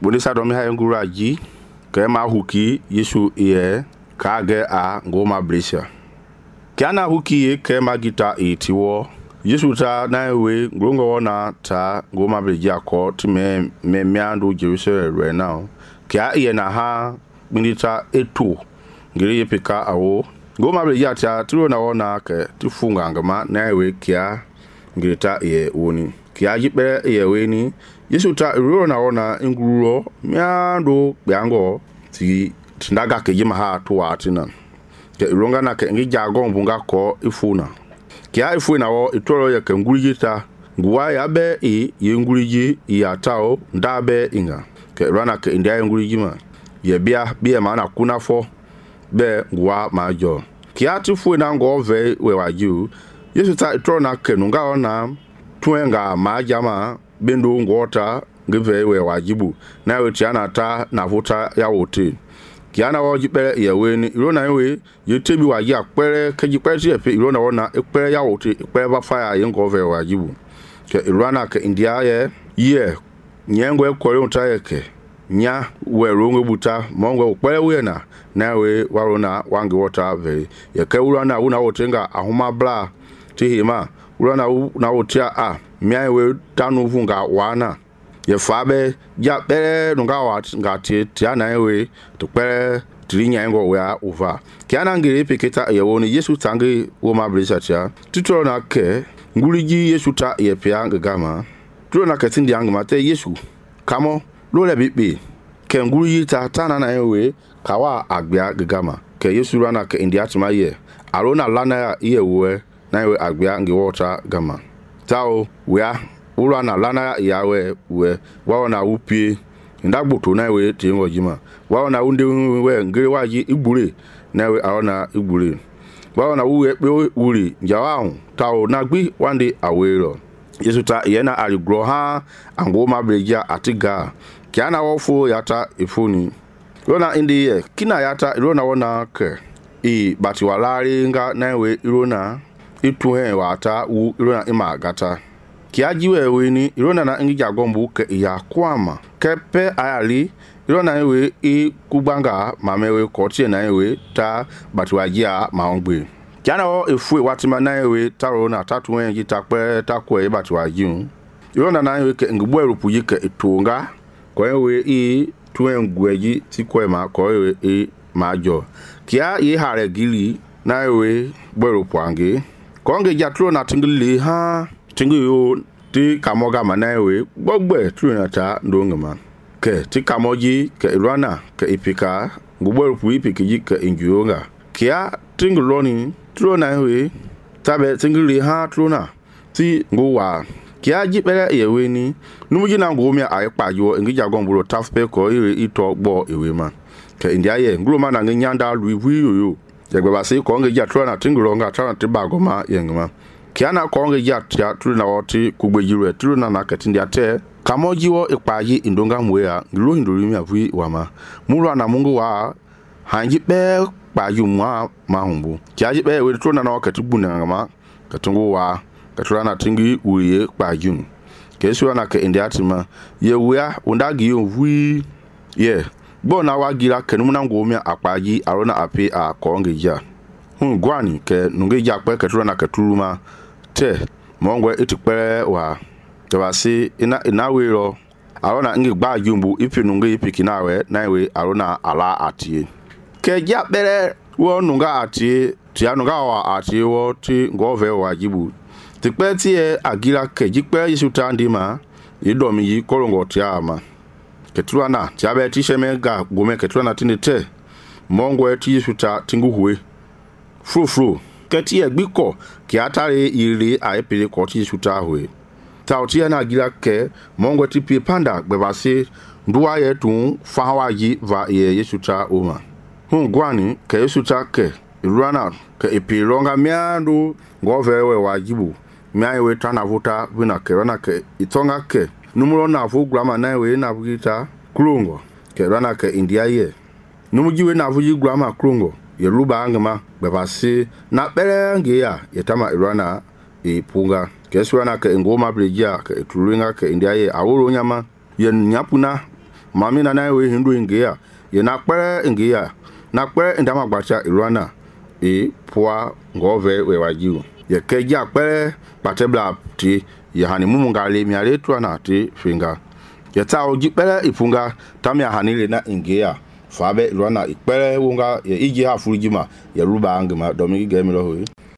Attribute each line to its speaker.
Speaker 1: Bonisa domi ha ngura ji ke ma huki Yesu ye ka ge a ngoma bresha kana huki ye ke ma gita etiwo Yesu ta na we ngrongo na ta ngoma breja ko ti me miando Jerusalem right now kia ye na ha minita etu ngiri ye pika awo ngoma breja ta tiro na wona ke ti funga ngama na we kia ngirita ye woni kia jipe ye we ni Yesu ta ro na wona nguro miando biango ti tindaga ke jima ha to atina ke ronga na ke ngi jago mbunga ko ifuna kia ifuna wo itoro ya ke ngurigita nguwa ya be ye ngurigi ya tao ndabe inga ke rana ke india ngurigi ma ye bia ma na kuna fo be nguwa majo kia tifu na ngo ve we waju Yesu ta itoro na ke nunga ona tuenga majama bendo ngota give we wajibu na we tiana ta na vuta ya wote kiana wo jipere ye we ni iro na we ye tebi waji apere keji pere ti epe iro na wona epere ya wote epere ba fire ye ngove wajibu ke iro na ke india ye nyengo ekwore unta yeke nya we rongo buta mongo upere we na we waro na wangi water ve ye ke uro na una wotenga ahuma bla ti hima uro na wotia a mia we tanu vunga wana ye fabe ja pere nunga wat ngati tiana we to pere trinya ngo we over kiana ngiri piketa ye woni Yesu tangi wo ma blisa tia titoro na ke nguriji Yesu ta ye pia ngama tro na ketindi angma te Yesu kamo lo le bibi ke nguriji ta tana na we kawa agbia gama ke Yesu rana ke india tima ye arona lana ye we na we agbia ngi water gama tao we ura na lana yawe we waona upie ndagboto na we tingo jima waona unde we ngiri waji igbure na we aona igbure waona uwe pe uri njawahu tawo na gbi wande awero Yesu ta yena aligro ha angoma breja atiga kiana wofo yata ifuni rona indi ye kina yata rona wona ke bati walari nga na we rona ituhe wata u rona imagata kiajiwe we ni irona na ngija gombu ke ya kwama kepe ayali irona we kubanga mamewe kotie na we ta batuajia maongbe kiana o efue watima na we taro na tatu wen gitakpe takwe batuajiun irona na we ke ngbo erupuji ke itunga ko we tuen gweji tikwema ko we majo kia ye hare gili na we gberupuange ko nge jatro na tingili ha tingu yo ti kamoga manawe gbogbe trunata ndongama ke ti kamoji ke irana ke ipika gbogbo pu ipiki ke injuonga kia tinguloni trona we tabe tinguli ha trona ti ngowa kia jipere yewe ni numuji na ngomi aipajo ngija gomburo tafpe ko ire ito gbo ewe ma ke india ye nguloma na nyanda luiwi yoyo yegbeba se ko ngija trona tingulonga trona tibagoma yengama kiana konge jatia tulina woti kugbejirwe tulina na ketindi ate kamojiwo ipaji indonga mwea ngilo hindurimi avi wama mulu na mungu wa hanjipe paju mwa mahumbu kiajipe we tulina na wakatibuna ngama katungu wa katulana tingi uye paju kesu na ke indiatima ye wea undagi yo wi ye bona wagira kenumuna ngomia apaji arona ape a konge ja gwani ke nunge jakpe katulana katuluma te mongwe itukpere wa tawasi ina wero arona ngi gba jumbu ipinunga ipikinawe naiwe arona ala atie ke japere wo nunga atie ti anunga wa atie wo ti ngove wajibu tikpeti e agira ke jikpe Yesuta ndima idomi yi kolongo tiama ketulana tiabe ti shemega gome ketulana tinete mongwe ti Yesuta tinguhwe fru keti egbiko ki atare ire aepele ko ti Yesuta hwe tauti na gira ke mongwe ti pi panda gbebase nduwa ye tun fawaji va ye Yesuta oma gwani ke Yesuta ke irana ke epilonga miando ngovewe wajibu miawe tana vuta bina ke rana ke itonga ke numuro na vu grama na we na bugita krungo ke rana ke india ye numujiwe na vuji grama krungo yeruba angama bebase na pere nge ya yetama irana punga keswana ke ngoma breja ke turinga ke india ye aworo nyama yen nyapuna mami na na we hindu ingia ye na kpere ingia na kpere ndama gbacha irwana poa ngove we wajiu ye keja kpere patebla ti ye hani mumungale mi ale tu na ti finga ye ta oji kpere ifunga tamia hanile na ingia fabe irwana ikpere wonga ye iji ha furujima ye ruba angima domi gemilo ho